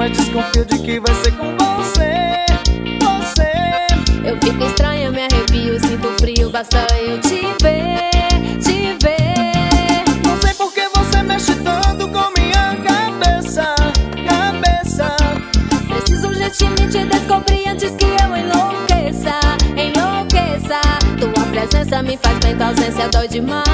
mas desconfio de que vai ser com você. Eu fico estranha, me arrepio, sinto frio, basta eu te ver, te ver. Não sei por que você mexe tanto com minha cabeça. Preciso urgentemente te descobrir antes que eu enlouqueça. Tua presença me faz bem, tua ausência dói demais.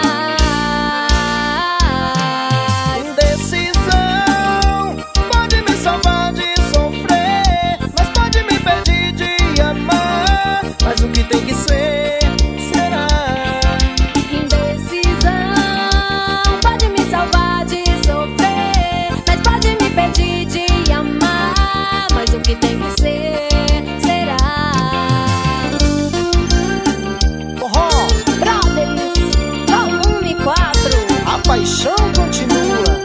Indecisão pode me salvar de sofrer, mas pode me impedir de amar. Mas o que tem que ser, será? Indecisão pode me salvar de sofrer, mas pode me impedir de amar. Mas o que tem que ser, será? Forró, Brothers, volume 4. a paixão continua.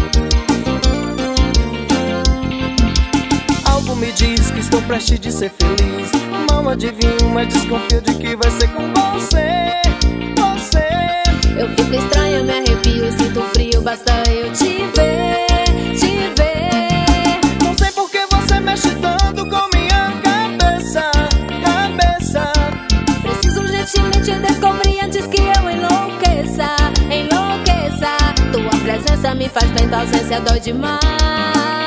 Algo me diz que estou prestes de ser feliz. Mal adivinho, mas desconfio de que vai ser com você. Eu fico estranha, me arrepio, sinto frio, basta eu te ver, te ver. Não sei por que você mexe tanto com minha cabeça. Preciso urgentemente descobrir antes que eu enlouqueça. Tua presença me faz bem, tua ausência dói demais.